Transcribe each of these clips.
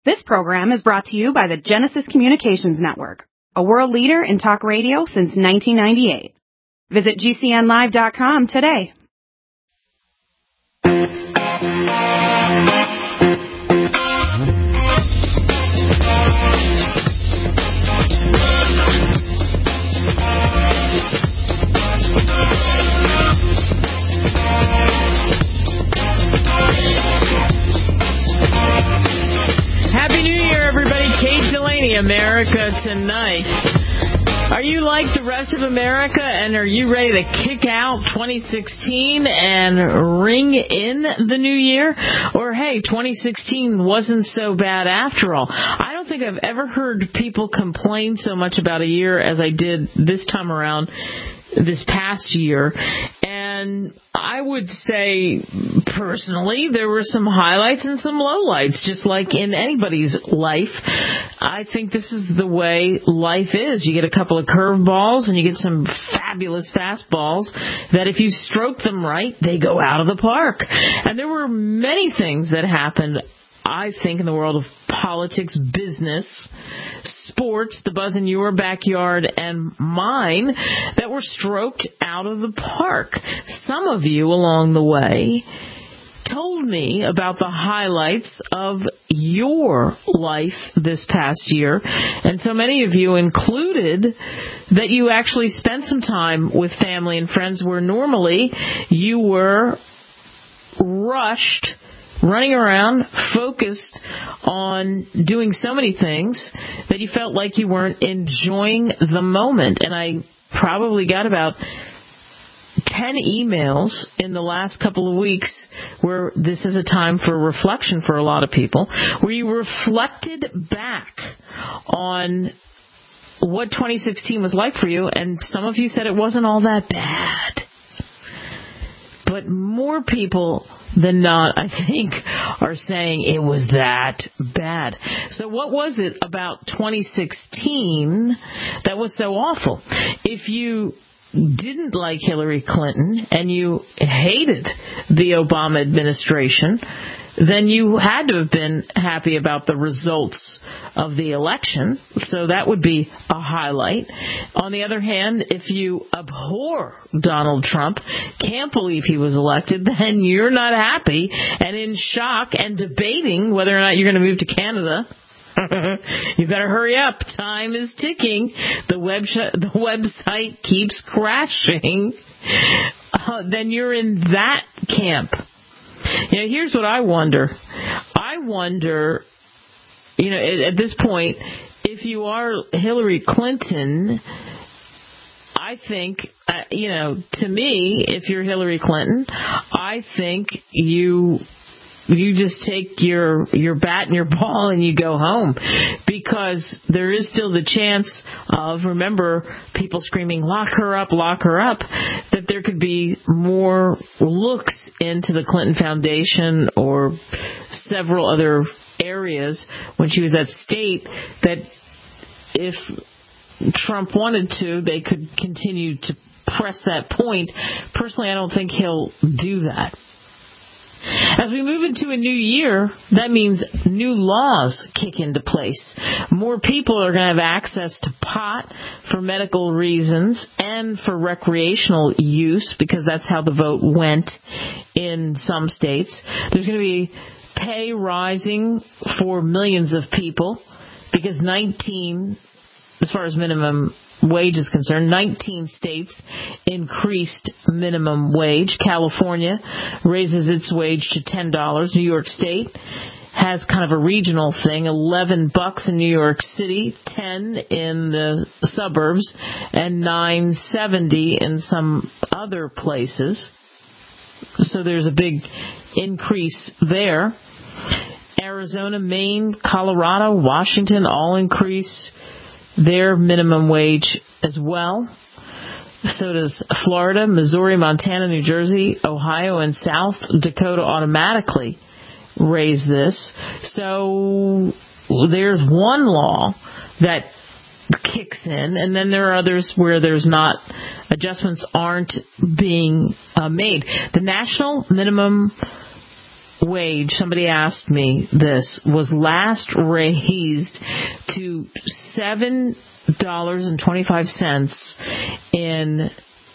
This program is brought to you by the Genesis Communications Network, a world leader in talk radio since 1998. Visit GCNlive.com today. Happy New Year, everybody. Kate Delaney, America Tonight. Are you like the rest of America, and are you ready to kick out 2016 and ring in the new year? Or, hey, 2016 wasn't so bad after all. I don't think I've ever heard people complain so much about a year as I did this time around, this past year. And I would say, personally, there were some highlights and some lowlights, just like in anybody's life. I think this is the way life is. You get a couple of curveballs and you get some fabulous fastballs that if you stroke them right, they go out of the park. And there were many things that happened, I think, in the world of politics, business, sports, the buzz in your backyard and mine, that were stroked out of the park. Some of you along the way told me about the highlights of your life this past year, and so many of you included that you actually spent some time with family and friends where normally you were rushed, running around, focused on doing so many things that you felt like you weren't enjoying the moment. And I probably got about 10 emails in the last couple of weeks where this is a time for reflection for a lot of people, where you reflected back on what 2016 was like for you, and some of you said it wasn't all that bad. But more people than not, I think, are saying it was that bad. So what was it about 2016 that was so awful? If you didn't like Hillary Clinton and you hated the Obama administration, then you had to have been happy about the results of the election. So that would be a highlight. On the other hand, if you abhor Donald Trump, can't believe he was elected, then you're not happy and in shock and debating whether or not you're going to move to Canada. You better hurry up. Time is ticking. The website keeps crashing. Then you're in that camp. Here's what I wonder. I wonder, at this point, if you are Hillary Clinton, I think, to me, if you're Hillary Clinton, I think you just take your bat and your ball and you go home, because there is still the chance of, remember, people screaming, lock her up, that there could be more looks into the Clinton Foundation or several other areas when she was at state, that if Trump wanted to, they could continue to press that point. Personally, I don't think he'll do that. As we move into a new year, that means new laws kick into place. More people are going to have access to pot for medical reasons and for recreational use, because that's how the vote went in some states. There's going to be pay rising for millions of people, because 19, as far as minimum wage is concerned, 19 states increased minimum wage. California raises its wage to $10. New York State has kind of a regional thing, $11 in New York City, $10 in the suburbs, and $9.70 in some other places. So there's a big increase there. Arizona, Maine, Colorado, Washington all increase their minimum wage as well. So does Florida, Missouri, Montana, New Jersey, Ohio, and South Dakota automatically raise this. So there's one law that kicks in, and then there are others where there's not, adjustments aren't being made. The national minimum wage, somebody asked me this, was last raised to $7.25 in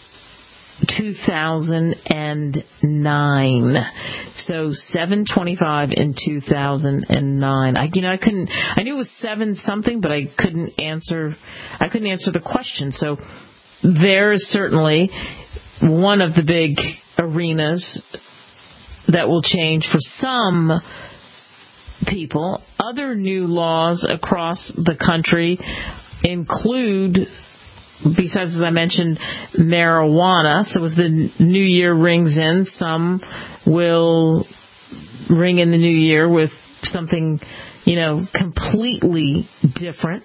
2009. So $7.25 in 2009. I knew it was 7 something, but I couldn't answer the question. So there's certainly one of the big arenas that will change for some people. Other new laws across the country include, besides, as I mentioned, marijuana. So as the new year rings in, some will ring in the new year with something, completely different.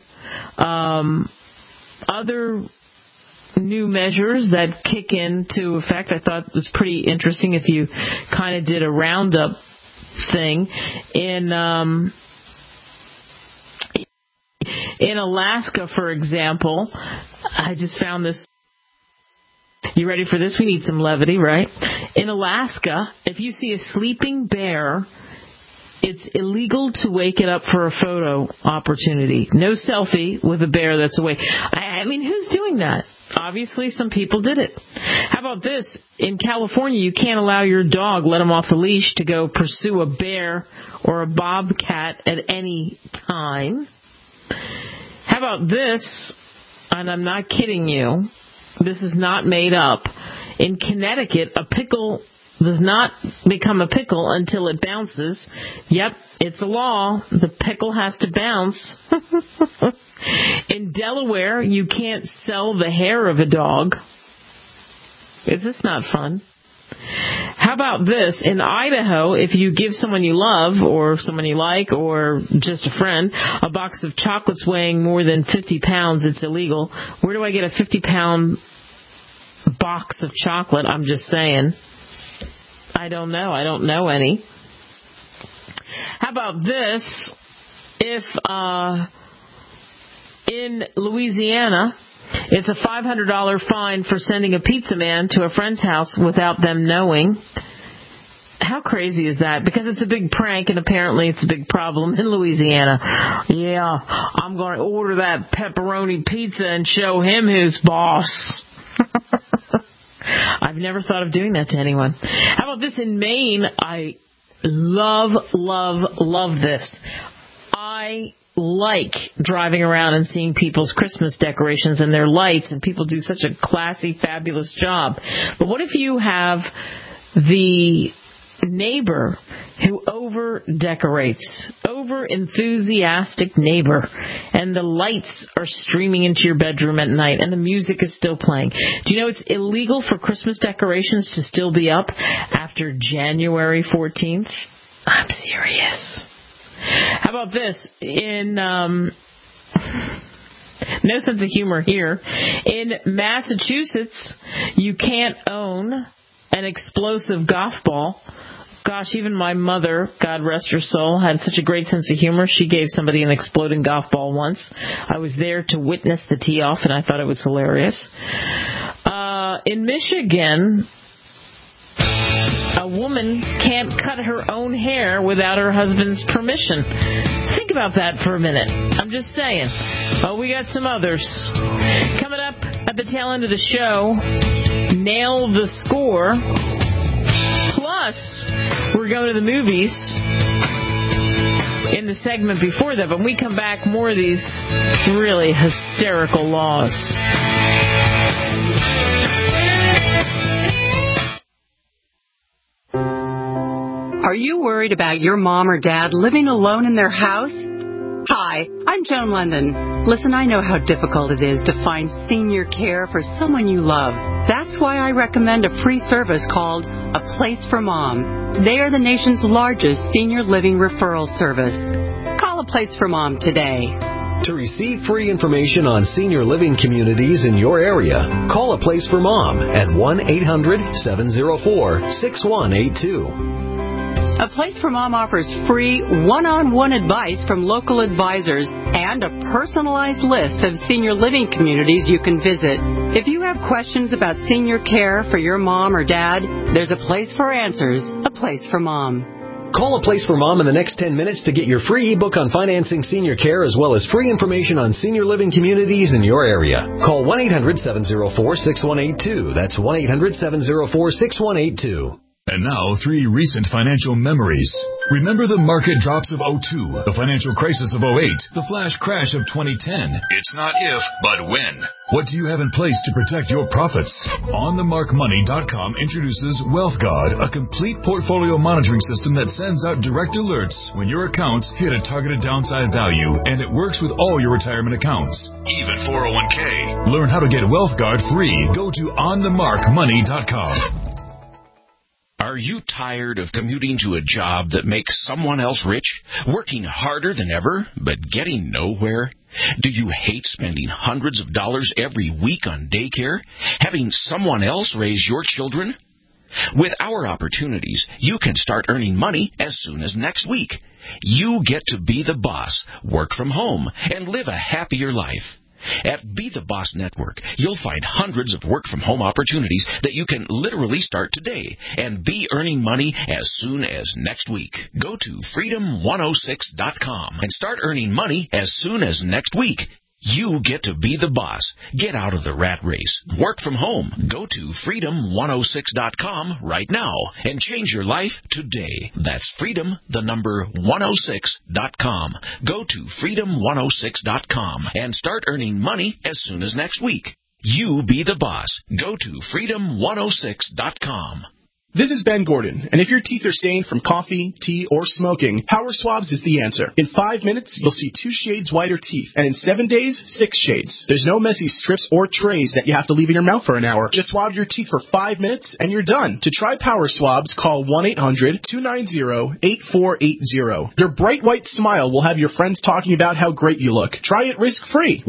Other new measures that kick into effect, I thought was pretty interesting if you kind of did a roundup thing. In Alaska, for example, I just found this. You ready for this? We need some levity, right? In Alaska, if you see a sleeping bear, it's illegal to wake it up for a photo opportunity. No selfie with a bear that's awake. I mean, who's doing that? Obviously, some people did it. How about this? In California, you can't allow your dog, let him off the leash, to go pursue a bear or a bobcat at any time. How about this? And I'm not kidding you. This is not made up. In Connecticut, a pickle does not become a pickle until it bounces. Yep, it's a law. The pickle has to bounce. In Delaware, you can't sell the hair of a dog. Is this not fun? How about this? In Idaho, if you give someone you love or someone you like or just a friend a box of chocolates weighing more than 50 pounds, it's illegal. Where do I get a 50-pound box of chocolate? I'm just saying. I don't know. I don't know any. How about this? If in Louisiana, it's a $500 fine for sending a pizza man to a friend's house without them knowing. How crazy is that? Because it's a big prank, and apparently it's a big problem in Louisiana. Yeah, I'm going to order that pepperoni pizza and show him who's boss. I've never thought of doing that to anyone. How about this in Maine? I love this. I like driving around and seeing people's Christmas decorations and their lights, and people do such a classy, fabulous job. But what if you have the neighbor who over-decorates, over-enthusiastic neighbor, and the lights are streaming into your bedroom at night and the music is still playing? Do you know it's illegal for Christmas decorations to still be up after January 14th? I'm serious. How about this? In no sense of humor here. In Massachusetts, you can't own an explosive golf ball. Gosh, even my mother, God rest her soul, had such a great sense of humor. She gave somebody an exploding golf ball once. I was there to witness the tee-off, and I thought it was hilarious. In Michigan, a woman can't cut her own hair without her husband's permission. Think about that for a minute. I'm just saying. Oh, we got some others. Coming up at the tail end of the show, Nail the Score. Plus, we're going to the movies in the segment before that. When we come back, more of these really hysterical laws. Are you worried about your mom or dad living alone in their house? Hi, I'm Joan London. Listen, I know how difficult it is to find senior care for someone you love. That's why I recommend a free service called A Place for Mom. They are the nation's largest senior living referral service. Call A Place for Mom today. To receive free information on senior living communities in your area, call A Place for Mom at 1-800-704-6182. A Place for Mom offers free one-on-one advice from local advisors and a personalized list of senior living communities you can visit. If you have questions about senior care for your mom or dad, there's a place for answers, A Place for Mom. Call A Place for Mom in the next 10 minutes to get your free ebook on financing senior care as well as free information on senior living communities in your area. Call 1-800-704-6182. That's 1-800-704-6182. And now, 3 recent financial memories. Remember the market drops of 2002, the financial crisis of 2008, the flash crash of 2010. It's not if, but when. What do you have in place to protect your profits? OnTheMarkMoney.com introduces WealthGuard, a complete portfolio monitoring system that sends out direct alerts when your accounts hit a targeted downside value, and it works with all your retirement accounts, even 401k. Learn how to get WealthGuard free. Go to OnTheMarkMoney.com. Are you tired of commuting to a job that makes someone else rich, working harder than ever, but getting nowhere? Do you hate spending hundreds of dollars every week on daycare, having someone else raise your children? With our opportunities, you can start earning money as soon as next week. You get to be the boss, work from home, and live a happier life. At Be the Boss Network, you'll find hundreds of work-from-home opportunities that you can literally start today and be earning money as soon as next week. Go to freedom106.com and start earning money as soon as next week. You get to be the boss. Get out of the rat race. Work from home. Go to freedom106.com right now and change your life today. That's freedom106.com. Go to freedom106.com and start earning money as soon as next week. You be the boss. Go to freedom106.com. This is Ben Gordon, and if your teeth are stained from coffee, tea, or smoking, Power Swabs is the answer. In 5 minutes, you'll see 2 shades whiter teeth, and in 7 days, 6 shades. There's no messy strips or trays that you have to leave in your mouth for an hour. Just swab your teeth for 5 minutes, and you're done. To try Power Swabs, call 1-800-290-8480. Your bright white smile will have your friends talking about how great you look. Try it risk-free.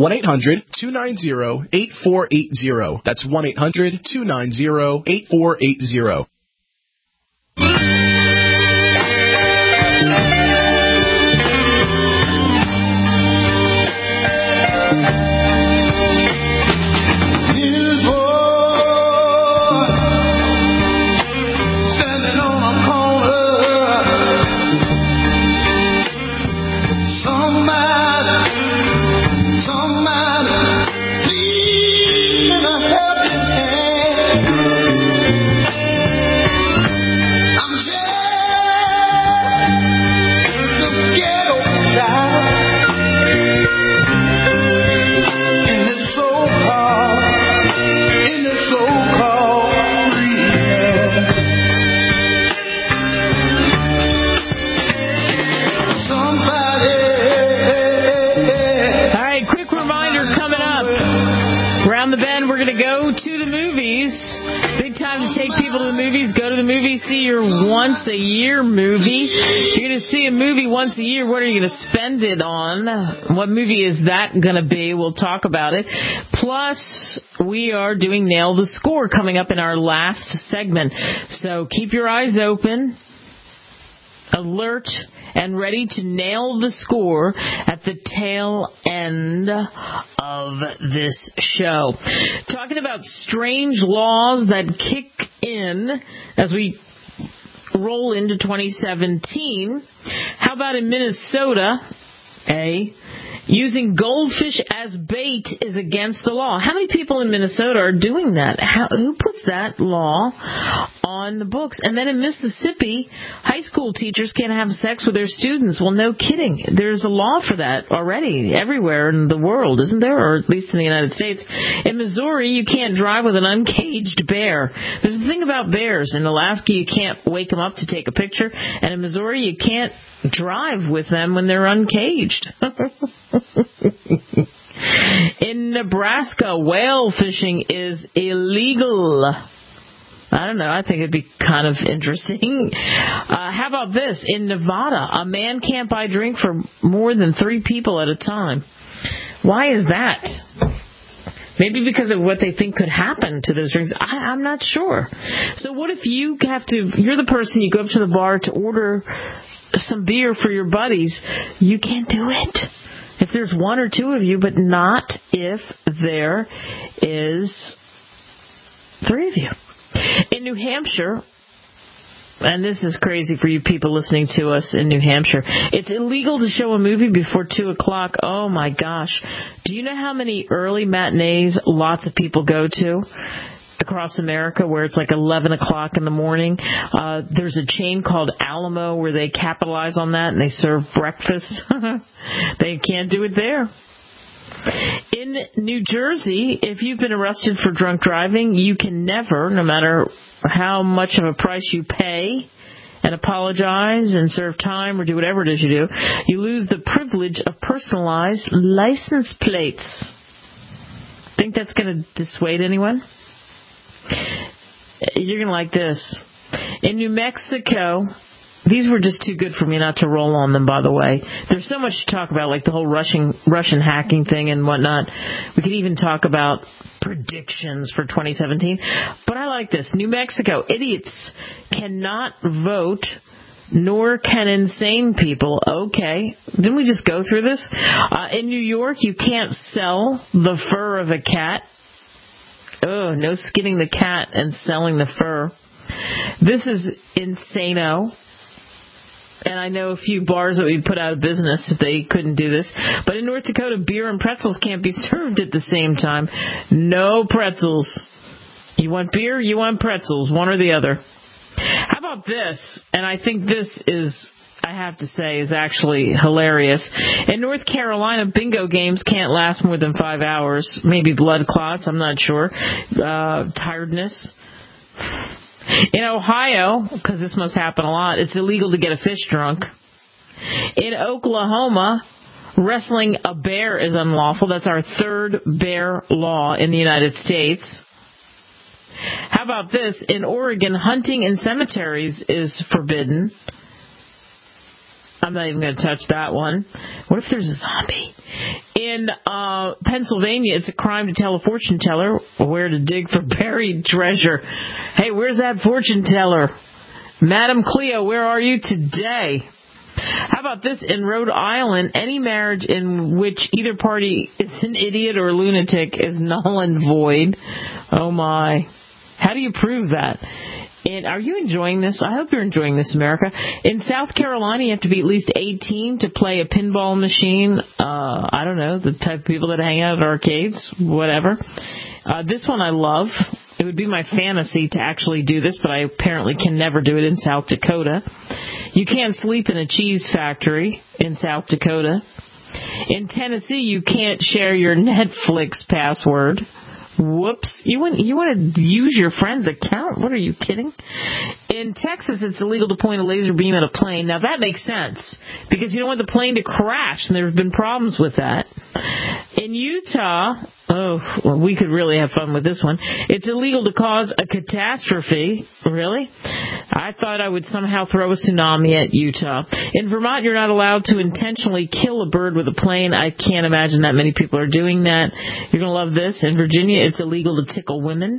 1-800-290-8480. That's 1-800-290-8480. once-a-year movie. You're going to see a movie once a year. What are you going to spend it on? What movie is that going to be? We'll talk about it. Plus, we are doing Nail the Score coming up in our last segment. So keep your eyes open, alert, and ready to nail the score at the tail end of this show. Talking about strange laws that kick in as we roll into 2017. How about in Minnesota, using goldfish as bait is against the law. How many people in Minnesota are doing that? Who puts that law on the books? And then in Mississippi, high school teachers can't have sex with their students. Well, no kidding. There's a law for that already everywhere in the world, isn't there? Or at least in the United States. In Missouri, you can't drive with an uncaged bear. There's a thing about bears. In Alaska, you can't wake them up to take a picture. And in Missouri, you can't drive with them when they're uncaged. In Nebraska, whale fishing is illegal. I don't know. I think it'd be kind of interesting. How about this? In Nevada, a man can't buy drink for more than 3 people at a time. Why is that? Maybe because of what they think could happen to those drinks. I'm not sure. So what if you're the person, you go up to the bar to order some beer for your buddies. You can't do it if there's 1 or 2 of you, but not if there is 3 of you. In New Hampshire, And this is crazy for you people listening to us in New Hampshire. It's illegal to show a movie before 2 o'clock. Oh, my gosh. Do you know how many early matinees lots of people go to across America where it's like 11 o'clock in the morning? There's a chain called Alamo where they capitalize on that and they serve breakfast. They can't do it there. In New Jersey, if you've been arrested for drunk driving, you can never, no matter how much of a price you pay and apologize and serve time or do whatever it is you do, you lose the privilege of personalized license plates. Think that's going to dissuade anyone? You're going to like this. In New Mexico, these were just too good for me not to roll on them, by the way. There's so much to talk about, like the whole Russian hacking thing and whatnot. We could even talk about predictions for 2017. But I like this. New Mexico, idiots cannot vote, nor can insane people. Okay. Didn't we just go through this? In New York, you can't sell the fur of a cat. Oh, no skinning the cat and selling the fur. This is insano. And I know a few bars that we put out of business if they couldn't do this. But in North Dakota, beer and pretzels can't be served at the same time. No pretzels. You want beer, you want pretzels, one or the other. How about this? And I think this is, I have to say, is actually hilarious. In North Carolina, bingo games can't last more than 5 hours. Maybe blood clots, I'm not sure. Tiredness. In Ohio, because this must happen a lot, it's illegal to get a fish drunk. In Oklahoma, wrestling a bear is unlawful. That's our third bear law in the United States. How about this? In Oregon, hunting in cemeteries is forbidden. I'm not even going to touch that one. What if there's a zombie? In Pennsylvania, it's a crime to tell a fortune teller where to dig for buried treasure. Hey, where's that fortune teller? Madam Cleo, where are you today? How about this? In Rhode Island, any marriage in which either party is an idiot or a lunatic is null and void. Oh, my. How do you prove that? And are you enjoying this? I hope you're enjoying this, America. In South Carolina, you have to be at least 18 to play a pinball machine. I don't know, the type of people that hang out at arcades, whatever. This one I love. It would be my fantasy to actually do this, but I apparently can never do it in South Dakota. You can't sleep in a cheese factory in South Dakota. In Tennessee, you can't share your Netflix password. Whoops. You want to use your friend's account? What, are you kidding? In Texas, it's illegal to point a laser beam at a plane. Now, that makes sense because you don't want the plane to crash, and there have been problems with that. In Utah, we could really have fun with this one. It's illegal to cause a catastrophe. Really? I thought I would somehow throw a tsunami at Utah. In Vermont, you're not allowed to intentionally kill a bird with a plane. I can't imagine that many people are doing that. You're going to love this. In Virginia, it's illegal to tickle women.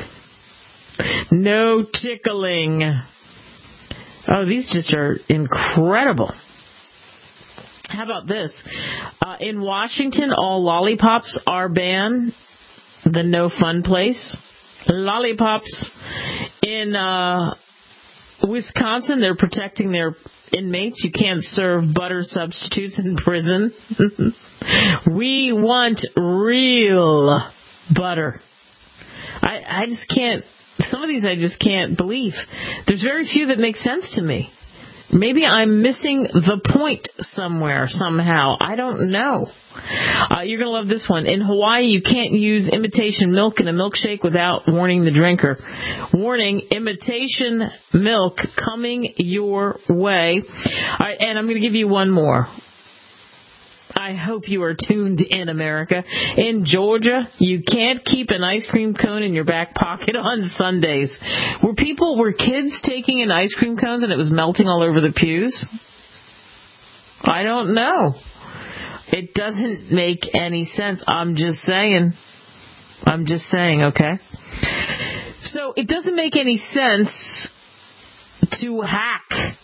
No tickling. Oh, these just are incredible. How about this? In Washington, all lollipops are banned. The no fun place. Lollipops. In Wisconsin, they're protecting their inmates. You can't serve butter substitutes in prison. We want real butter. I just can't. Some of these I just can't believe. There's very few that make sense to me. Maybe I'm missing the point somewhere, somehow. I don't know. You're going to love this one. In Hawaii, you can't use imitation milk in a milkshake without warning the drinker. Warning, imitation milk coming your way. All right, and I'm going to give you one more. I hope you are tuned in, America. In Georgia, you can't keep an ice cream cone in your back pocket on Sundays. Were kids taking in ice cream cones and it was melting all over the pews? I don't know. It doesn't make any sense. I'm just saying, okay? So it doesn't make any sense to hack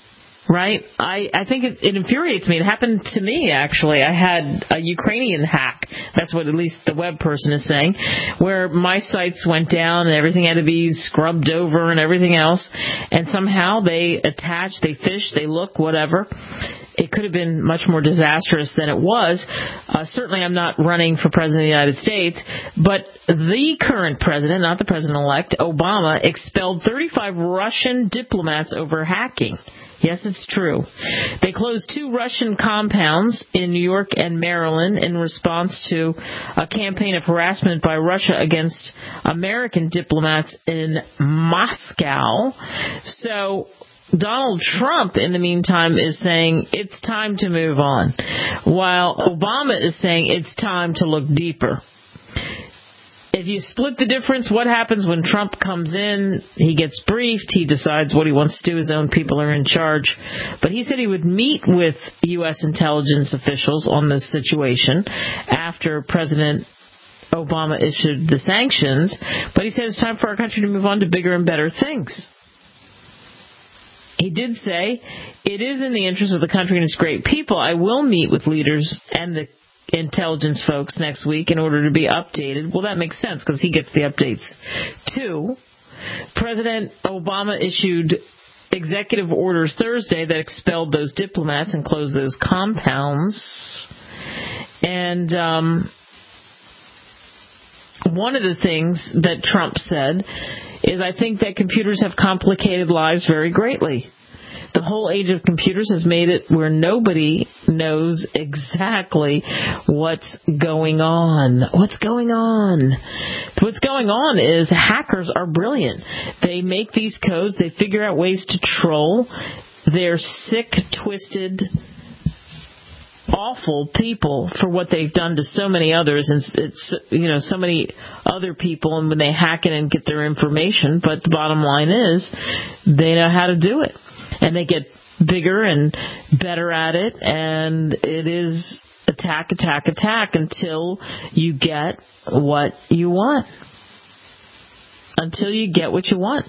right? I think it infuriates me. It happened to me, actually. I had a Ukrainian hack. That's what at least the web person is saying, where my sites went down and everything had to be scrubbed over and everything else. And somehow they attach, they fish, they look, whatever. It could have been much more disastrous than it was. Certainly I'm not running for president of the United States, but the current president, not the president-elect, Obama, expelled 35 Russian diplomats over hacking. Yes, it's true. They closed 2 Russian compounds in New York and Maryland in response to a campaign of harassment by Russia against American diplomats in Moscow. So Donald Trump, in the meantime, is saying it's time to move on, while Obama is saying it's time to look deeper. If you split the difference, what happens when Trump comes in? He gets briefed. He decides what he wants to do. His own people are in charge. But he said he would meet with U.S. intelligence officials on this situation after President Obama issued the sanctions. But he said it's time for our country to move on to bigger and better things. He did say, it is in the interest of the country and its great people. I will meet with leaders and the intelligence folks next week in order to be updated. Well, that makes sense because he gets the updates too. President Obama issued executive orders Thursday that expelled those diplomats and closed those compounds. And one of the things that Trump said is, I think that computers have complicated lives very greatly. The whole age of computers has made it where nobody knows exactly what's going on. What's going on? What's going on is hackers are brilliant. They make these codes. They figure out ways to troll. They're sick, twisted, awful people for what they've done to so many others, and it's so many other people, and when they hack it and get their information. But the bottom line is they know how to do it. And they get bigger and better at it, and it is attack, attack, attack until you get what you want. Until you get what you want.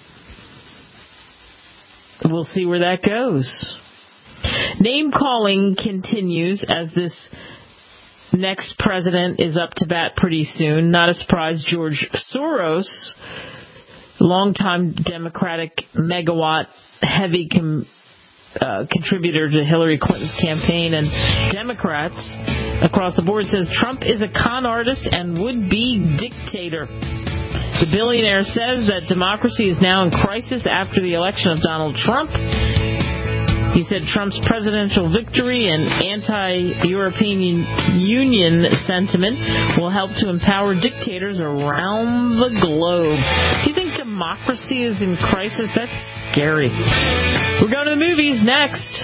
We'll see where that goes. Name-calling continues as this next president is up to bat pretty soon. Not a surprise, George Soros, longtime Democratic megawatt heavy contributor to Hillary Clinton's campaign, and Democrats across the board says Trump is a con artist and would-be dictator. The billionaire says that democracy is now in crisis after the election of Donald Trump. He said Trump's presidential victory and anti-European Union sentiment will help to empower dictators around the globe. Do you think democracy is in crisis? That's scary. We're going to the movies next.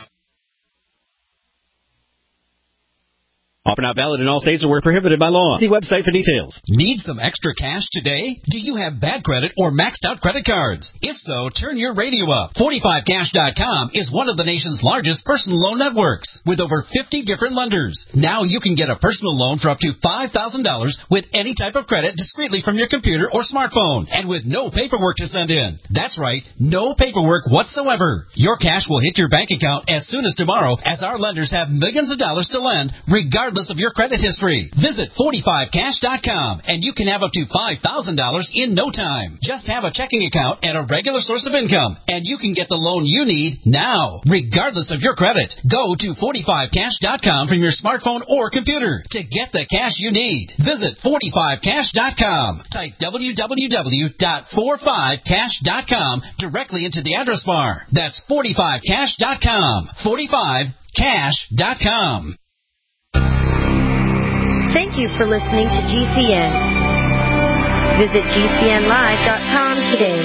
Offer not valid in all states or where prohibited by law. See website for details. Need some extra cash today? Do you have bad credit or maxed out credit cards? If so, turn your radio up. 45cash.com is one of the nation's largest personal loan networks with over 50 different lenders. Now you can get a personal loan for up to $5,000 with any type of credit discreetly from your computer or smartphone and with no paperwork to send in. That's right, no paperwork whatsoever. Your cash will hit your bank account as soon as tomorrow, as our lenders have millions of dollars to lend regardless of your credit history. Visit 45cash.com and you can have up to $5,000 in no time. Just have a checking account and a regular source of income, and you can get the loan you need now, regardless of your credit. Go to 45cash.com from your smartphone or computer to get the cash you need. Visit 45cash.com. Type www.45cash.com directly into the address bar. That's 45cash.com. 45cash.com. Thank you for listening to GCN. Visit GCNlive.com today.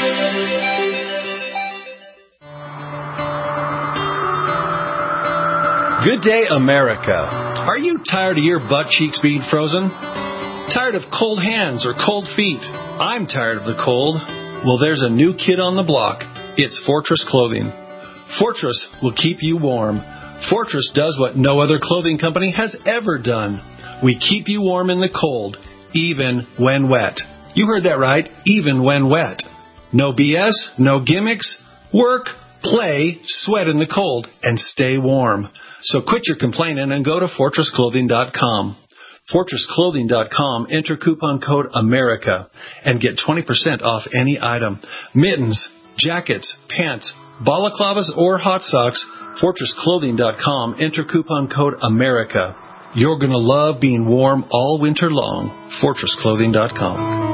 Good day, America. Are you tired of your butt cheeks being frozen? Tired of cold hands or cold feet? I'm tired of the cold. Well, there's a new kid on the block. It's Fortress Clothing. Fortress will keep you warm. Fortress does what no other clothing company has ever done. We keep you warm in the cold, even when wet. You heard that right, even when wet. No BS, no gimmicks. Work, play, sweat in the cold, and stay warm. So quit your complaining and go to FortressClothing.com. FortressClothing.com, enter coupon code AMERICA and get 20% off any item. Mittens, jackets, pants, balaclavas, or hot socks, FortressClothing.com, enter coupon code AMERICA. You're going to love being warm all winter long. FortressClothing.com.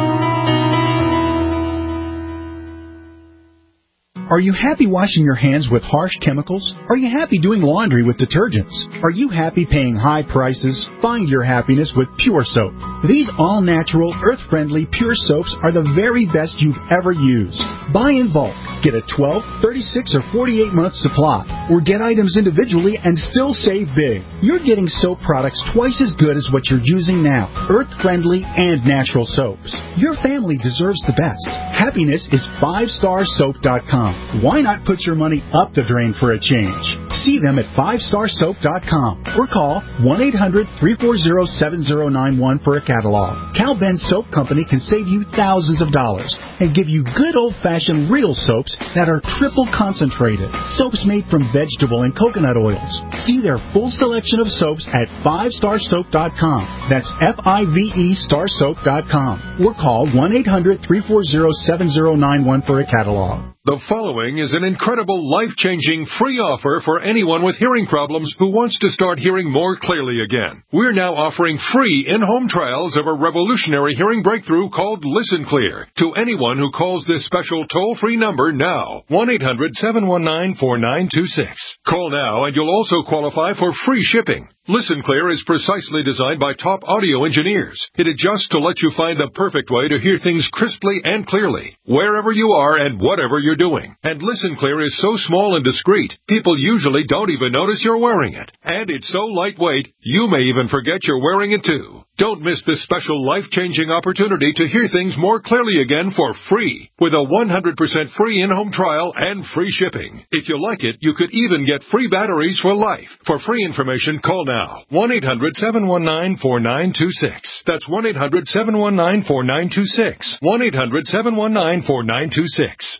Are you happy washing your hands with harsh chemicals? Are you happy doing laundry with detergents? Are you happy paying high prices? Find your happiness with Pure Soap. These all-natural, earth-friendly Pure Soaps are the very best you've ever used. Buy in bulk. Get a 12, 36, or 48-month supply. Or get items individually and still save big. You're getting soap products twice as good as what you're using now. Earth-friendly and natural soaps. Your family deserves the best. Happiness is 5starsoap.com. Why not put your money up the drain for a change? See them at 5starsoap.com or call 1-800-340-7091 for a catalog. Cal Ben Soap Company can save you thousands of dollars and give you good old-fashioned real soaps that are triple concentrated. Soaps made from vegetable and coconut oils. See their full selection of soaps at 5starsoap.com. That's F-I-V-E starsoap.com or call 1-800-340-7091 for a catalog. The following is an incredible, life-changing, free offer for anyone with hearing problems who wants to start hearing more clearly again. We're now offering free in-home trials of a revolutionary hearing breakthrough called Listen Clear to anyone who calls this special toll-free number now, 1-800-719-4926. Call now and you'll also qualify for free shipping. Listen Clear is precisely designed by top audio engineers. It adjusts to let you find the perfect way to hear things crisply and clearly, wherever you are and whatever you're doing. And Listen Clear is so small and discreet, people usually don't even notice you're wearing it. And it's so lightweight, you may even forget you're wearing it too. Don't miss this special life-changing opportunity to hear things more clearly again for free, with a 100% free in-home trial and free shipping. If you like it, you could even get free batteries for life. For free information, call now. 1-800-719-4926. That's 1-800-719-4926. 1-800-719-4926.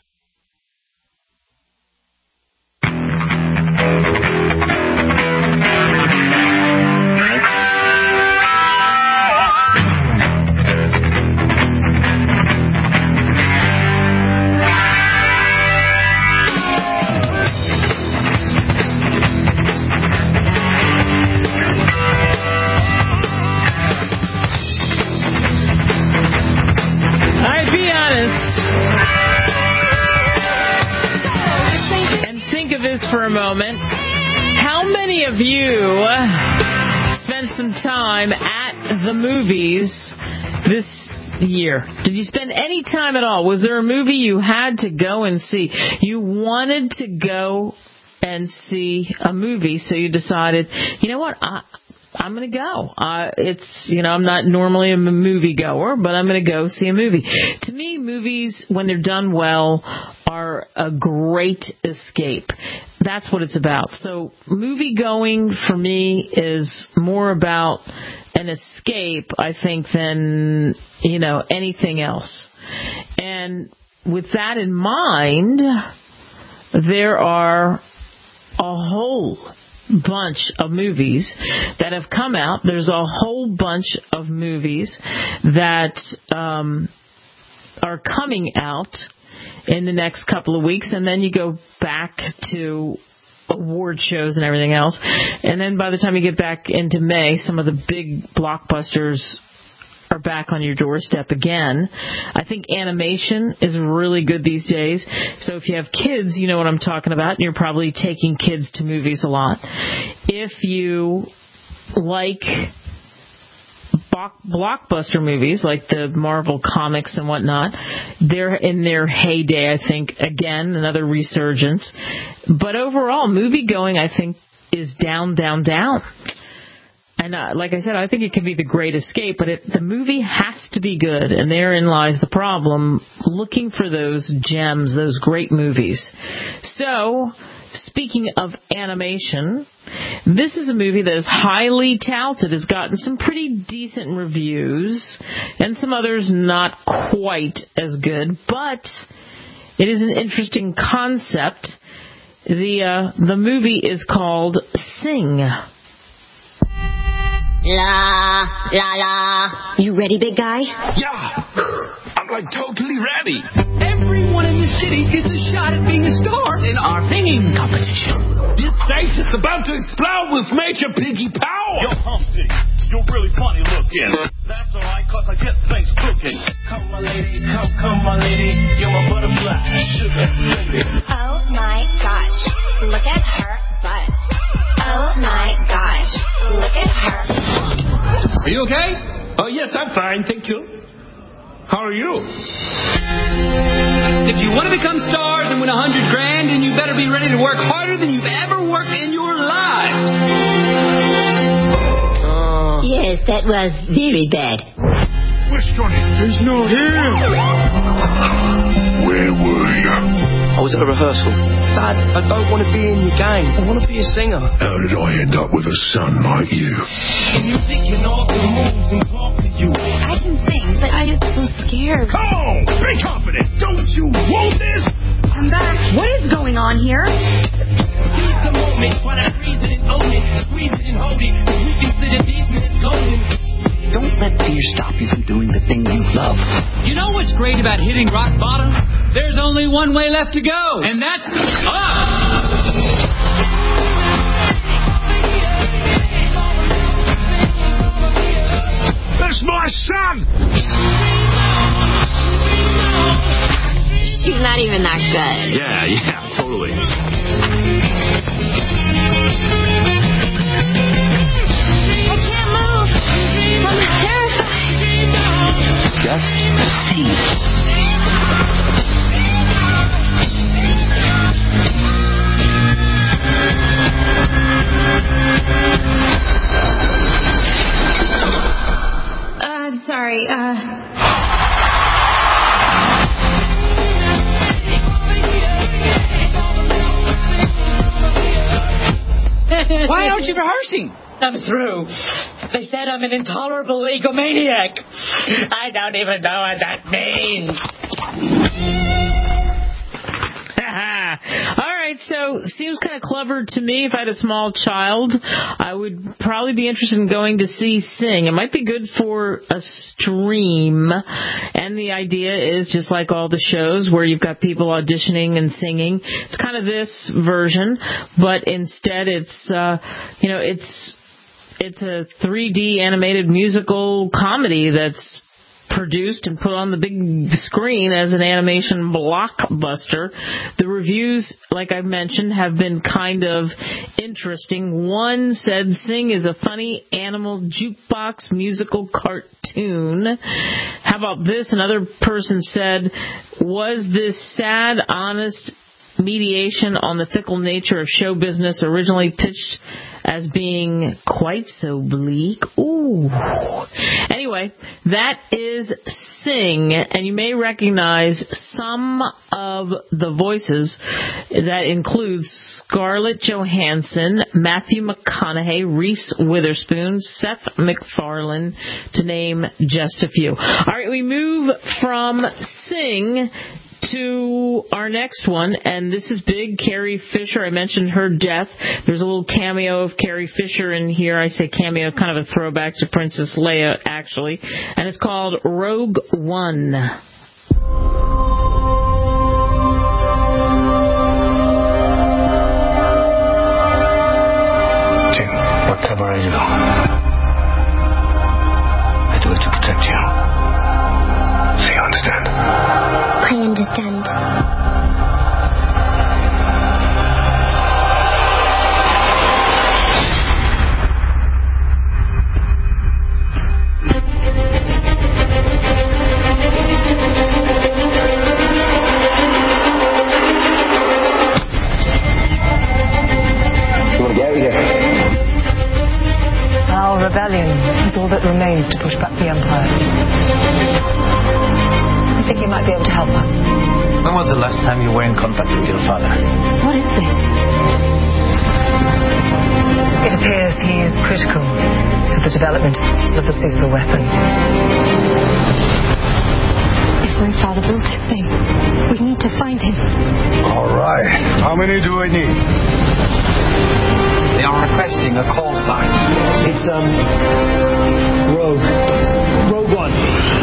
For a moment, how many of you spent some time at the movies this year? Did you spend any time at all? Was there a movie you had to go and see? You wanted to go and see a movie, so you decided, you know what, I'm going to go. I'm not normally a movie goer, but I'm going to go see a movie. To me, movies, when they're done well, are a great escape. That's what it's about. So movie going for me is more about an escape, I think, than, anything else. And with that in mind, there are a whole bunch of movies that have come out. There's a whole bunch of movies that are coming out in the next couple of weeks, and then you go back to award shows and everything else. And then by the time you get back into May, some of the big blockbusters are back on your doorstep again. I think animation is really good these days. So if you have kids, you know what I'm talking about, and you're probably taking kids to movies a lot. If you like blockbuster movies like the Marvel comics and whatnot, they're in their heyday, I think. Again, another resurgence. But overall, movie going, I think, is down. And like I said, I think it can be the great escape, but the movie has to be good, and therein lies the problem, looking for those gems, those great movies. So, speaking of animation, this is a movie that is highly touted, has gotten some pretty decent reviews, and some others not quite as good, but It is an interesting concept. The movie is called Sing. La, la, la. You ready, big guy? Yeah. I'm like totally ready. Everyone in the city gets a shot at being a star in our singing competition. This place is about to explode with Major Piggy Power. Yo, Humpty, you're really funny looking. That's alright, cause I get things cooking. Come, my lady, come, my lady. You're my butterfly, sugar lady. Oh my gosh, look at her butt. Oh my gosh, look at her. Are you okay? Oh, yes, I'm fine, thank you. How are you? If you want to become stars and win $100 grand, then you better be ready to work harder than you've ever worked in your life. Yes, that was very bad. Where's Johnny? He's not here. Where were you? I was at a rehearsal. Dad, I don't want to be in your gang. I want to be a singer. How did I end up with a son like you? You think you know the moves and talk to you. I can sing, but I get so scared. Come on, be confident. Don't you want this? I'm back. What is going on here? Seize the moment while I freeze it and own it. Squeeze it and hold it. We consider these minutes golden. Don't let fear stop you from doing the thing you love. You know what's great about hitting rock bottom? There's only one way left to go, and that's up! That's my son! She's not even that good. Yeah, totally. I can't move. I'm terrified. Just sing. Sorry, Why aren't you rehearsing? I'm through. They said I'm an intolerable egomaniac. I don't even know what that means. All right, so seems kind of clever to me. If I had a small child, I would probably be interested in going to see Sing. It might be good for a stream. And the idea is just like all the shows where you've got people auditioning and singing. It's kind of this version, but instead it's a 3D animated musical comedy that's produced and put on the big screen as an animation blockbuster. The reviews, like I mentioned, have been kind of interesting. One said Sing is a funny animal jukebox musical cartoon. How about this? Another person said, was this sad, honest mediation on the fickle nature of show business originally pitched as being quite so bleak? Ooh. Anyway, that is Sing, and you may recognize some of the voices. That includes Scarlett Johansson, Matthew McConaughey, Reese Witherspoon, Seth MacFarlane, to name just a few. All right, we move from Sing to our next one, and this is big. Carrie Fisher, I mentioned her death. There's a little cameo of Carrie Fisher in here. I say cameo, kind of a throwback to Princess Leia, actually. And it's called Rogue One. Jim, whatever I do, I do it to protect you. So you understand? I understand. You want to get out of here? Our rebellion is all that remains to push back the Empire. I think you might be able to help us. When was the last time you were in contact with your father? What is this? It appears he is critical to the development of the super weapon. If My father built this thing. We need to find him. All right. How many do I need? They are requesting a call sign. It's, Rogue. Rogue One.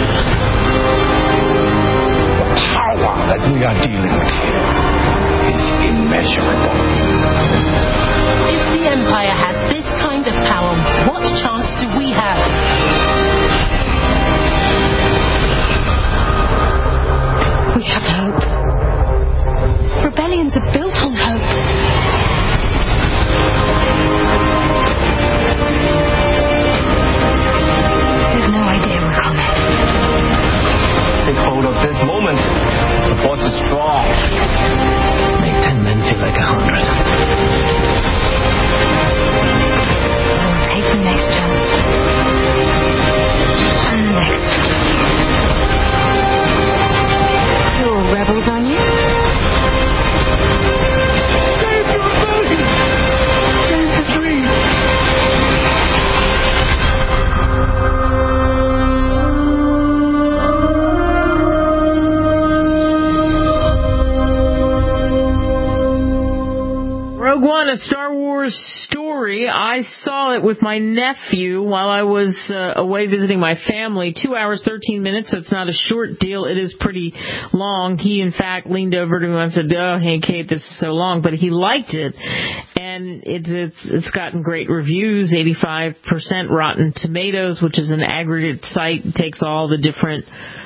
The power that we are dealing with here is immeasurable. If the Empire has this kind of power, what chance do we have? We have hope. Rebellions are built on hope. We have no idea we're coming. Take hold of this moment. The force is strong. Make 10 men feel like 100. We'll take the next jump. And the next. You're all rebels, aren't you? Save the rebellion! Save the dream! Rogue One, a Star Wars story. I saw it with my nephew while I was away visiting my family. 2 hours, 13 minutes. That's not a short deal. It is pretty long. He, in fact, leaned over to me and said, "Oh, hey, Kate, this is so long." But he liked it. And it's gotten great reviews, 85% Rotten Tomatoes, which is an aggregate site. It takes all the different,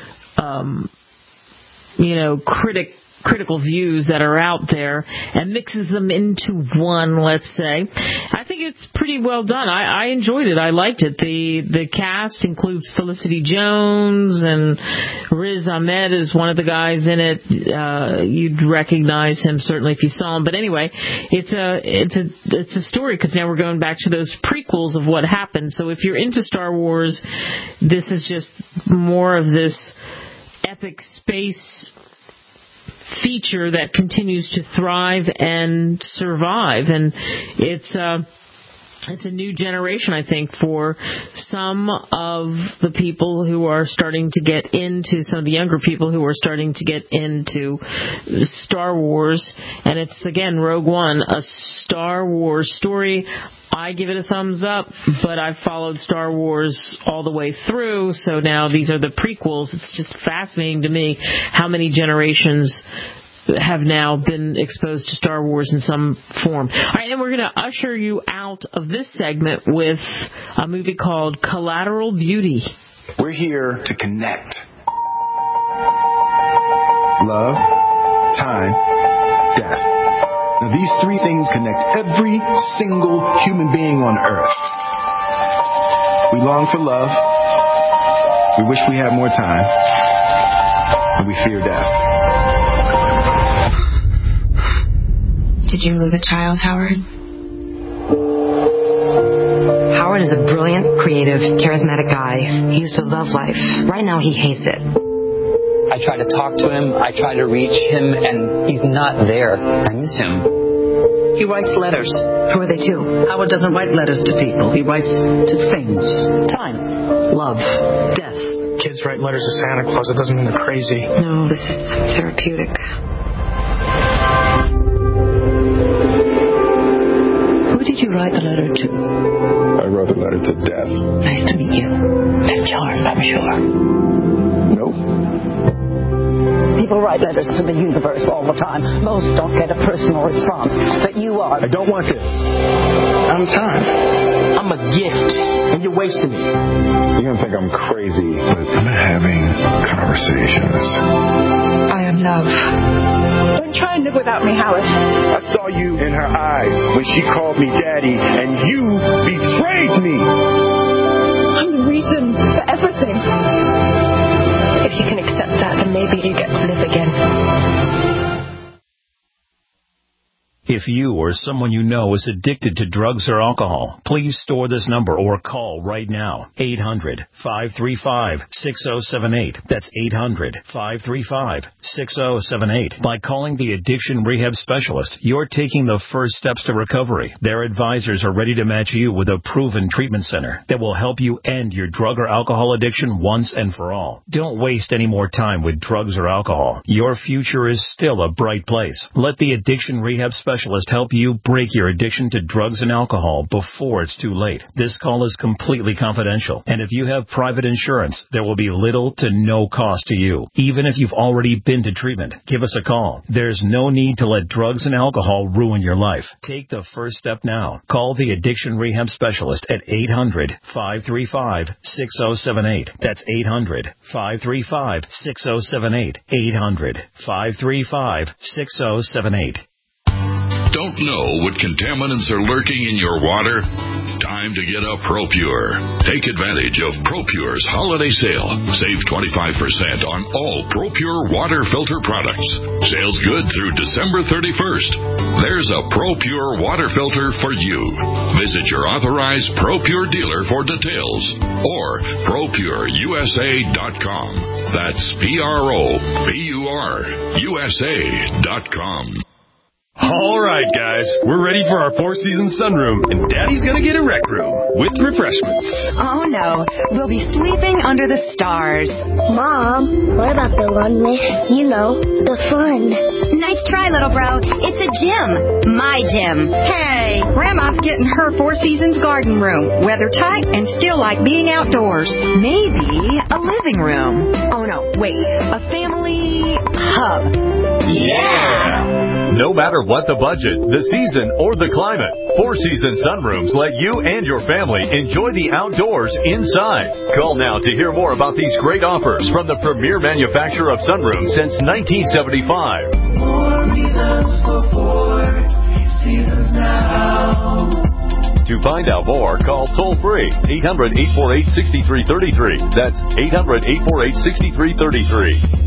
critical views that are out there and mixes them into one, let's say. I think it's pretty well done. I enjoyed it. I liked it. The cast includes Felicity Jones, and Riz Ahmed is one of the guys in it. You'd recognize him certainly if you saw him. But anyway, it's a story, because now we're going back to those prequels of what happened. So if you're into Star Wars, this is just more of this epic space feature that continues to thrive and survive, and it's a new generation, I think, for some of the people who are starting to get into, some of the younger people who are starting to get into Star Wars. And it's, again, Rogue One, a Star Wars story. I give it a thumbs up, but I've followed Star Wars all the way through, so now these are the prequels. It's just fascinating to me how many generations have now been exposed to Star Wars in some form. All right, and we're going to usher you out of this segment with a movie called Collateral Beauty. We're here to connect. Love, time, death. Now, these three things connect every single human being on Earth. We long for love, we wish we had more time, and we fear death. Did you lose a child, Howard? Howard is a brilliant, creative, charismatic guy. He used to love life. Right now, he hates it. I try to talk to him, I try to reach him, and he's not there. I miss him. He writes letters. Who are they to? Howard doesn't write letters to people. He writes to things. Time. Love. Death. Kids write letters to Santa Claus. It doesn't mean they're crazy. No, this is therapeutic. Who did you write the letter to? I wrote the letter to death. Nice to meet you. Left charmed, I'm sure. Nope. People write letters to the universe all the time. Most don't get a personal response, but you are. I don't want this. I'm time. I'm a gift, and you're wasting me. You're going to think I'm crazy, but I'm having conversations. I am love. Don't try and live without me, Howard. I saw you in her eyes when she called me daddy, and you betrayed me. I'm the reason for everything. If you can accept that, then maybe you get to live again. If you or someone you know is addicted to drugs or alcohol, please store this number or call right now. 800-535-6078. That's 800-535-6078. By calling the Addiction Rehab Specialist, you're taking the first steps to recovery. Their advisors are ready to match you with a proven treatment center that will help you end your drug or alcohol addiction once and for all. Don't waste any more time with drugs or alcohol. Your future is still a bright place. Let the Addiction Rehab Specialist help you break your addiction to drugs and alcohol before it's too late. This call is completely confidential, and if you have private insurance, there will be little to no cost to you. Even if you've already been to treatment, give us a call. There's no need to let drugs and alcohol ruin your life. Take the first step now. Call the Addiction Rehab Specialist at 800-535-6078. That's 800-535-6078. 800-535-6078. Don't know what contaminants are lurking in your water? Time to get a ProPure. Take advantage of ProPure's holiday sale. Save 25% on all ProPure water filter products. Sales good through December 31st. There's a ProPure water filter for you. Visit your authorized ProPure dealer for details or ProPureUSA.com. That's ProPureUSA.com. All right, guys, we're ready for our four-season sunroom, and Daddy's gonna get a rec room with refreshments. Oh, no. We'll be sleeping under the stars. Mom, what about the one with, the fun? Nice try, little bro. It's a gym. My gym. Hey, Grandma's getting her Four Seasons garden room. Weather tight and still like being outdoors. Maybe a living room. Oh, no, wait. A family hub. Yeah! No matter what the budget, the season, or the climate, Four Seasons Sunrooms let you and your family enjoy the outdoors inside. Call now to hear more about these great offers from the premier manufacturer of sunrooms since 1975. More reasons for Four Seasons now. To find out more, call toll-free 800-848-6333. That's 800-848-6333.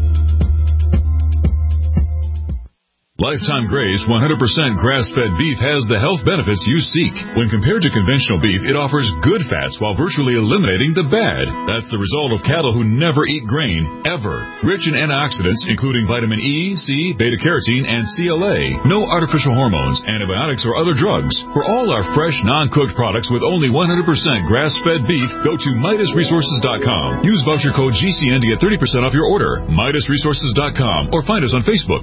Lifetime Grace 100% grass-fed beef has the health benefits you seek. When compared to conventional beef, it offers good fats while virtually eliminating the bad. That's the result of cattle who never eat grain, ever. Rich in antioxidants, including vitamin E, C, beta-carotene, and CLA. No artificial hormones, antibiotics, or other drugs. For all our fresh, non-cooked products with only 100% grass-fed beef, go to MidasResources.com. Use voucher code GCN to get 30% off your order. MidasResources.com or find us on Facebook.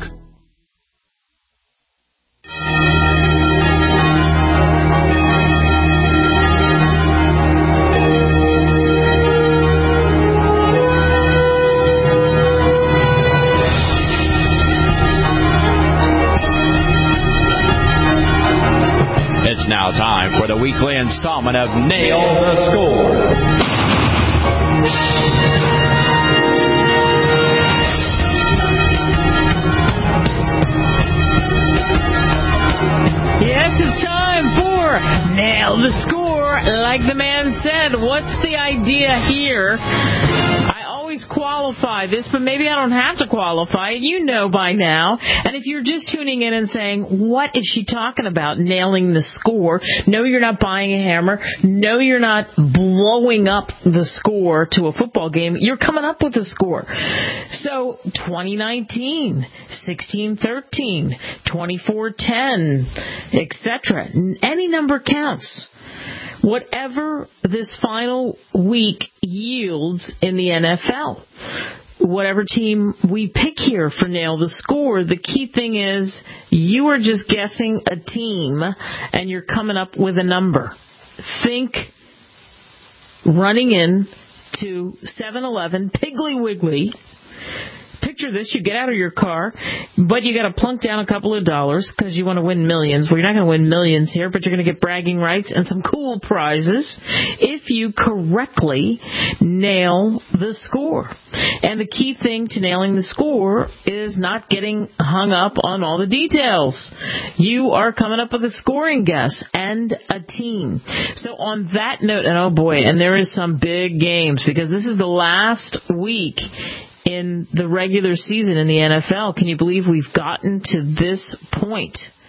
It's now time for the weekly installment of Nail the Score. Yes, it's time for Nail the Score. Like the man said, what's the idea here? I always qualify this, but maybe I don't have to qualify it. You know by now. And if you're just tuning in and saying, what is she talking about, nailing the score? No, you're not buying a hammer. No, you're not blowing up the score to a football game. You're coming up with a score. So 2019, 16-13, 24-10, etc. Any number counts. Whatever this final week yields in the NFL, whatever team we pick here for Nail the Score, the key thing is you are just guessing a team and you're coming up with a number. Think running in to 7-Eleven, Piggly Wiggly. Picture this, you get out of your car, but you got to plunk down a couple of dollars because you want to win millions. Well, you're not going to win millions here, but you're going to get bragging rights and some cool prizes if you correctly nail the score. And the key thing to nailing the score is not getting hung up on all the details. You are coming up with a scoring guess and a team. So on that note, and oh boy, and there is some big games because this is the last week in the regular season in the NFL. Can you believe we've gotten to this point?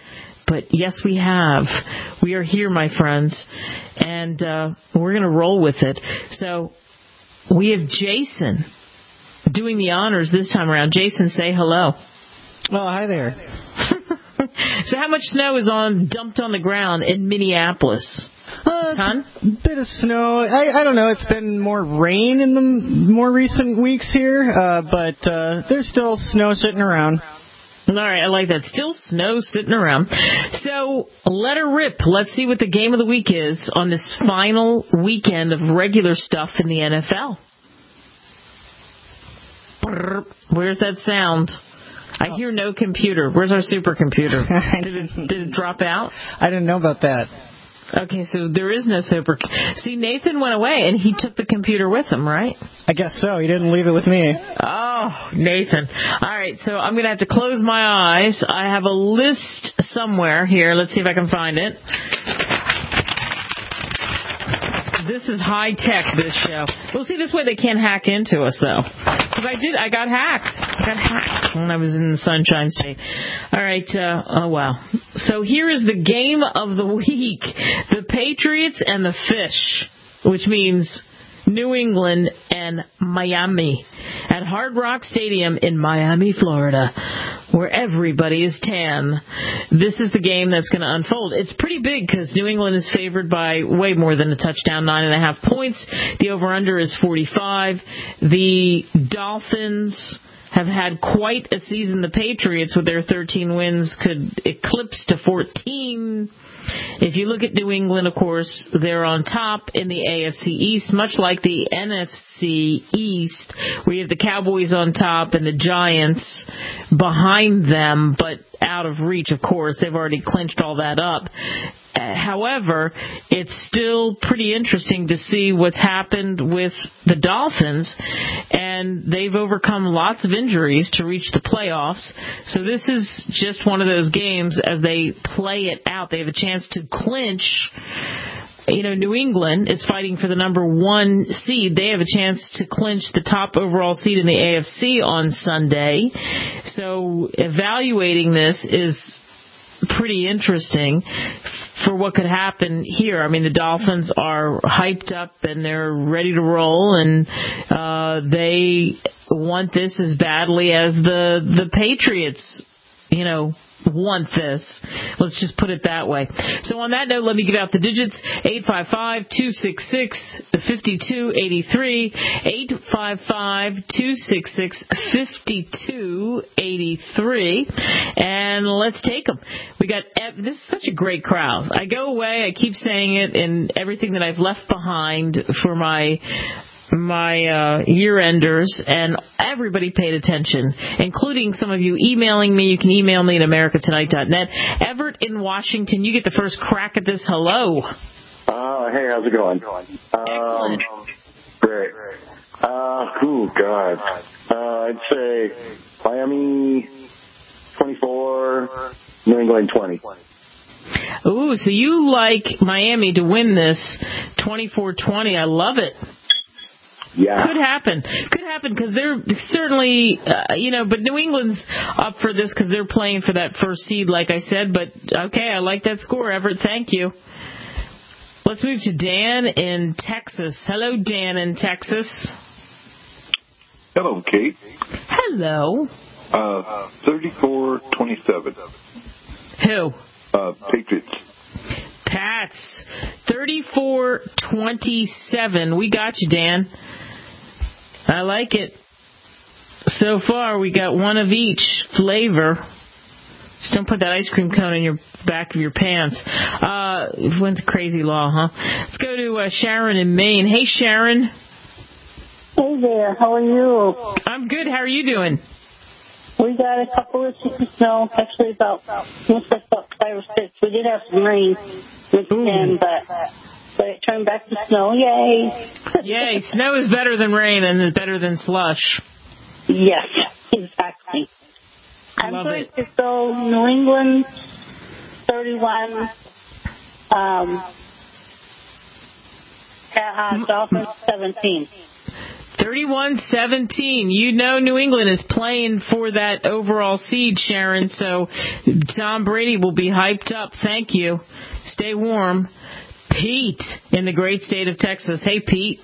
But yes, we have. We are here, my friends, and we're going to roll with it. So we have Jason doing the honors this time around. Jason, say hello. Oh, hi there. So how much snow is dumped on the ground in Minneapolis? A ton? A bit of snow. I don't know. It's been more rain in the more recent weeks here, but there's still snow sitting around. All right, I like that. Still snow sitting around. So let her rip. Let's see what the game of the week is on this final weekend of regular stuff in the NFL. Where's that sound? I hear no computer. Where's our supercomputer? Did it drop out? I didn't know about that. Okay, so there is no super. See, Nathan went away, and he took the computer with him, right? I guess so. He didn't leave it with me. Oh, Nathan. All right, so I'm going to have to close my eyes. I have a list somewhere here. Let's see if I can find it. This is high tech, this show. Well, see, this way they can't hack into us, though. Because I got hacked. I got hacked when I was in the Sunshine State. All right. Oh, wow. So here is the game of the week. The Patriots and the Fish, which means New England and Miami at Hard Rock Stadium in Miami, Florida, where everybody is tan. This is the game that's going to unfold. It's pretty big because New England is favored by way more than a touchdown, 9.5 points. The over-under is 45. The Dolphins have had quite a season. The Patriots, with their 13 wins, could eclipse to 14. If you look at New England, of course, they're on top in the AFC East, much like the NFC East, where you have the Cowboys on top and the Giants behind them, but out of reach, of course. They've already clinched all that up. However, it's still pretty interesting to see what's happened with the Dolphins, and they've overcome lots of injuries to reach the playoffs. So this is just one of those games as they play it out. They have a chance to clinch. You know, New England is fighting for the number 1 seed. They have a chance to clinch the top overall seed in the AFC on Sunday. So evaluating this is pretty interesting for what could happen here. I mean, the Dolphins are hyped up and they're ready to roll, and they want this as badly as the Patriots, want this. Let's just put it that way. So on that note, let me give out the digits. 855-266-5283. 855-266-5283. And let's take them. We got, this is such a great crowd. I go away, I keep saying it in everything that I've left behind for my year-enders, and everybody paid attention, including some of you emailing me. You can email me at americatonight.net. Everett in Washington, you get the first crack at this. Hello. Hey, how's it going? Excellent. Great. God. I'd say Miami 24, New England 20. Ooh, so you like Miami to win this 24-20. I love it. Yeah. Could happen because they're certainly, but New England's up for this because they're playing for that first seed, like I said. But, okay, I like that score, Everett. Thank you. Let's move to Dan in Texas. Hello, Dan in Texas. Hello, Kate. Hello. 34-27. Who? Patriots. Pats. 34-27. We got you, Dan. I like it. So far, we got one of each flavor. Just don't put that ice cream cone in your back of your pants. Went to crazy law, huh? Let's go to Sharon in Maine. Hey, Sharon. Hey there. How are you? I'm good. How are you doing? We got a couple of inches of snow. Actually, about 5 or 6. We did have some rain this weekend, but it turned back to snow. Yay! Yay! Snow is better than rain and is better than slush. Yes, exactly. I'm going to go New England 31, Dolphins 17. 31-17. You know New England is playing for that overall seed, Sharon, so Tom Brady will be hyped up. Thank you. Stay warm. Pete in the great state of Texas. Hey, Pete.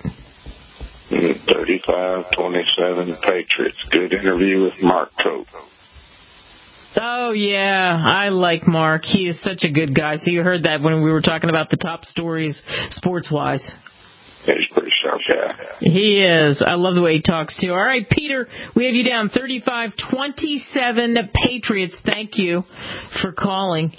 35-27 Patriots. Good interview with Mark Cope. Oh, yeah. I like Mark. He is such a good guy. So you heard that when we were talking about the top stories sports-wise. He's pretty sharp guy. He is. I love the way he talks, too. All right, Peter, we have you down 35-27 Patriots. Thank you for calling.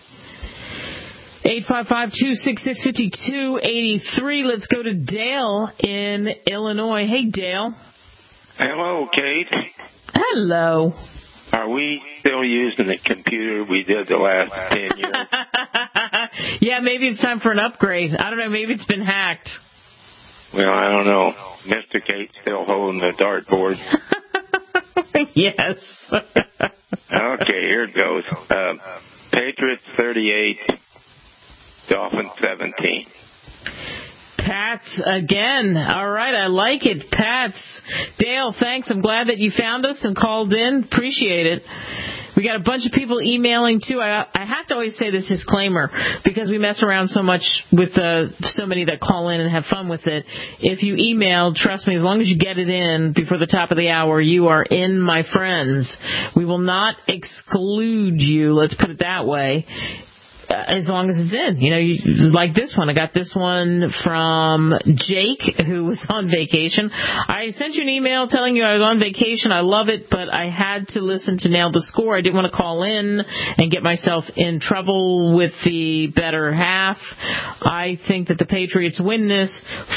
855-266-5283. Let's go to Dale in Illinois. Hey, Dale. Hello, Kate. Hello. Are we still using the computer we did the last 10 years? Yeah, maybe it's time for an upgrade. I don't know. Maybe it's been hacked. Well, I don't know. Mr. Kate's still holding the dartboard. Yes. Okay, here it goes. Patriots 38, Dolphins 17. Pats again. All right, I like it. Pats. Dale, thanks. I'm glad that you found us and called in. Appreciate it. We got a bunch of people emailing, too. I have to always say this disclaimer because we mess around so much with so many that call in and have fun with it. If you email, trust me, as long as you get it in before the top of the hour, you are in, my friends. We will not exclude you, let's put it that way, as long as it's in. You know, like this one. I got this one from Jake, who was on vacation. I sent you an email telling you I was on vacation. I love it, but I had to listen to Nail the Score. I didn't want to call in and get myself in trouble with the better half. I think that the Patriots win this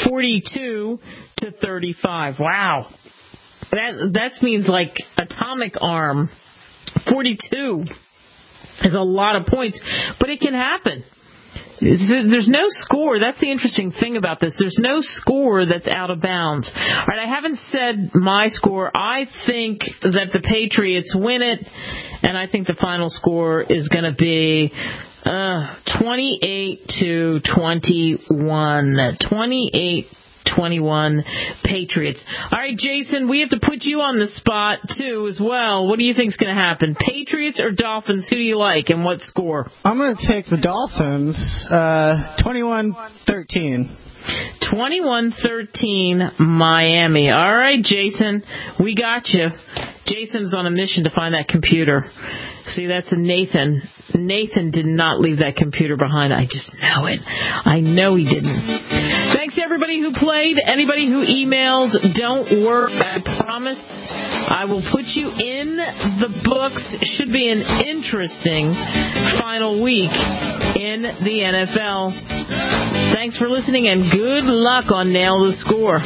42-35. Wow. That means like atomic arm. 42. Is a lot of points, but it can happen. There's no score. That's the interesting thing about this. There's no score that's out of bounds. All right, I haven't said my score. I think that the Patriots win it, and I think the final score is going to be 28-21. 28-21 Patriots. All right, Jason, we have to put you on the spot, too, as well. What do you think is going to happen? Patriots or Dolphins? Who do you like and what score? I'm going to take the Dolphins, 21-13. 21-13 Miami. All right, Jason, we got you. Jason's on a mission to find that computer. See, that's a Nathan. Nathan did not leave that computer behind. I just know it. I know he didn't. Thanks to everybody who played, anybody who emailed. Don't worry, I promise I will put you in the books. Should be an interesting final week in the NFL. Thanks for listening and good luck on Nail the Score.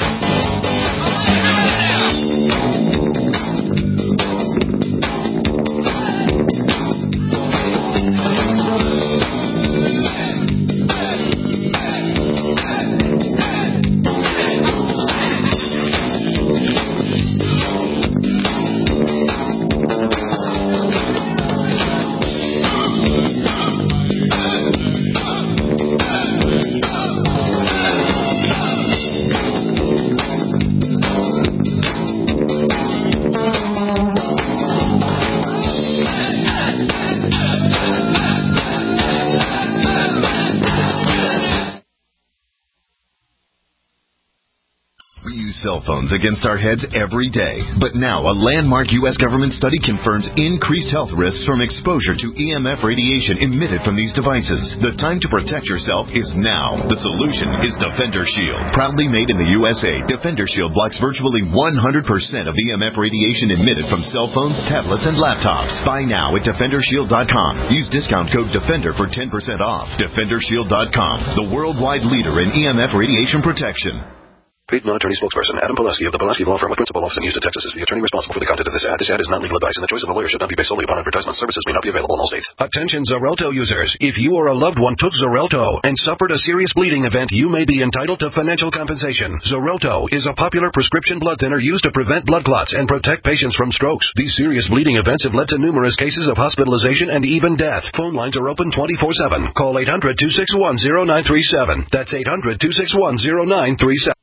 Cell phones against our heads every day. But now a landmark U.S. government study confirms increased health risks from exposure to EMF radiation emitted from these devices. The time to protect yourself is now. The solution is Defender Shield. Proudly made in the USA, Defender Shield blocks virtually 100% of EMF radiation emitted from cell phones, tablets, and laptops. Buy now at DefenderShield.com. Use discount code DEFENDER for 10% off. DefenderShield.com, the worldwide leader in EMF radiation protection. Paid non-attorney spokesperson Adam Pulaski of the Pulaski Law Firm with principal office in Houston, Texas is the attorney responsible for the content of this ad. This ad is not legal advice, and the choice of a lawyer should not be based solely upon advertisement. Services may not be available in all states. Attention Xarelto users. If you or a loved one took Xarelto and suffered a serious bleeding event, you may be entitled to financial compensation. Xarelto is a popular prescription blood thinner used to prevent blood clots and protect patients from strokes. These serious bleeding events have led to numerous cases of hospitalization and even death. Phone lines are open 24/7. Call 800-261-0937. That's 800-261-0937.